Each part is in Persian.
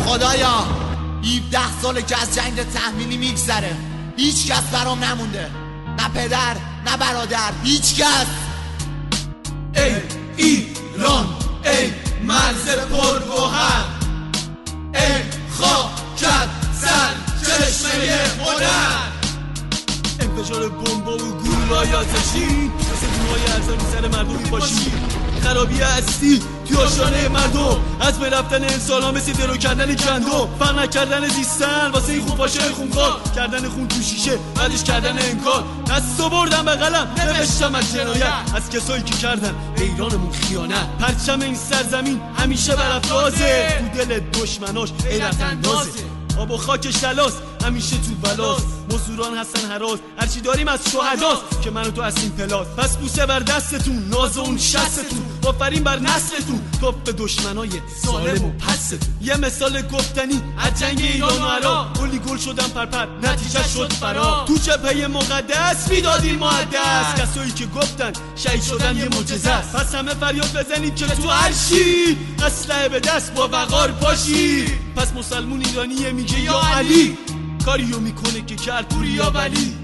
خدایا 17 ساله که از جنگ تحمیلی میگذره، هیچ کس برام نمونده، نه پدر نه برادر، هیچ کس. ای ایران، ای مرز پرگوهر، ای خاکت سر چشمه هنر. انفجار بمب و گلوله‌های آتشین مثل دونهای ارزان رو سر مردم باشی، خرابی هستی توی آشانه مردم، از بین رفتن انسان ها مثل درو کردن کندو، فرق نکردن زیستن واسه این خونپاشای خونخوار، کردن خون تو شیشه بعدش کردن انکار. دستو بردم به قلم نوشتم از جنایت از کسایی که کردن به ایرانمون خیانت. پرچم این سرزمین همیشه برافرازه، تو دل دشمناش غیرت اندازه. آب و خاک شلاس همیشه تو بلاس، مزدوران هستن هراس، هرچی داریم از شهداست که من و تو هستیم پلاس. پس بوسه بر دستتون، ناز اون شستتون، آفرین بر نسلتون، توپ به دشمنای ظالم و پستون. یه مثال گفتنی از جنگ ایران و عراق، گلی گل شدن پرپر نتیجه شد فرار. تو جبهه مقدس میدادیم مقدس، کسایی که گفتن شهید شدن یه معجزه است. پس همه فریاد بزنید که تو عرشی، اسلحه به دست با وقار پاشی. پس مسلمون ایرانیه میگه یا علی، کاریو میکنه که کرد پوریا ولی.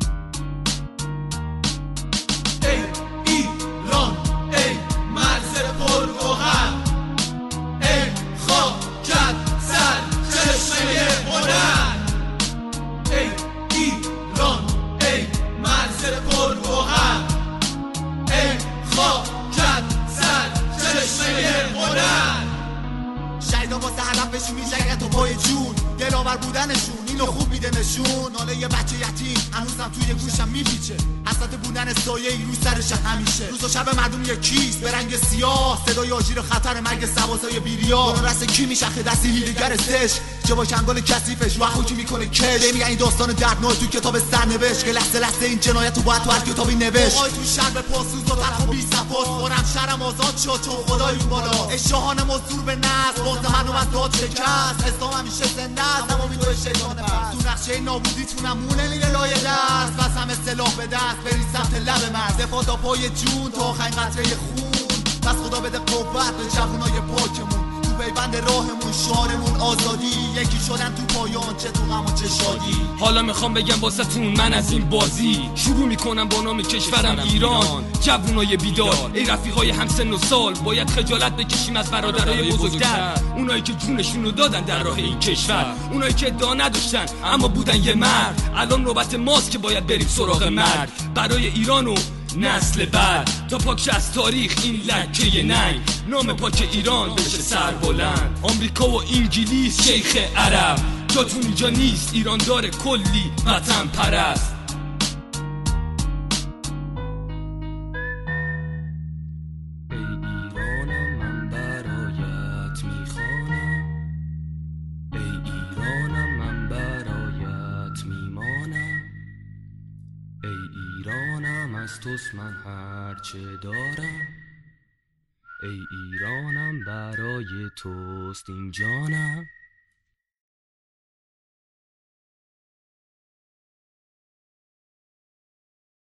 ای ایران، ای مرز پرگوهر، ای خاکت سر چشمه هنر. ای ایران، ای مرز پرگوهر، ای خاکت سر چشمه هنر. شهیدان واسه هدفشون میجنگن تا پای جون، دلاور بودنشون اینو خوب میده نشون. حالا یه بچه یتیم هنوزم توی گوشم میپیچه، حسرت بودن سایه ای رو سرش همیشه. روز و شب مردم یکیست به رنگ سیاه، صدای آژیر خطر مرگ سواسای بیریا. دور رست کی میشخه دستی هیلگر سش، چه با چنگال کثیفش وقتی کی میکنه کش. میگن این داستان دردناک تو کتاب سرنوشت، که لحظه لحظه این جنایت رو باید تو هر کتابی نوشت. آقای تو شهر به پاسوز و تلخ و بی صفاست، خورم شهرم آزاد شد چون خدای اون بالا. اشاهان مزدور به نسل باز منو از داد شکست، اسلام همیشه زنده است اما میدوه شیطان پس. تو نقشه نابودی تونمونه میره لای دست، بس همه سلاح به دست برید سمت لب مرز. دفاع تا پای جون تا آخرین قطره خون، پس خدا بده قوت به جوونای پاکمون. تو پیوند راهمون شعارمون آزادی، یکی شدن تو پایان چه تو غم و چه شادی. حالا میخوام بگم واسهتون من از این بازی شروع میکنم با نام کشورم ایران. جوونای بیدار، ای رفیقای همسن و سال، باید خجالت بکشیم از برادرای بزرگتر، اونایی که جونشونو دادن در راه این کشور، اونایی که ادعا نداشتن اما بودن یه مرد. الان نوبت ماست که باید بریم سراغ مرد برای ایران و نسل بعد، تا پاکش از تاریخ این لکه ننگ، نام پاک ایران بشه سر بلند. آمریکا و انگلیس شیخ عرب، جاتون اینجا نیست، ایران داره کلی وطن پرست. از توست من هرچه دارم، ای ایرانم برای توست این جانم.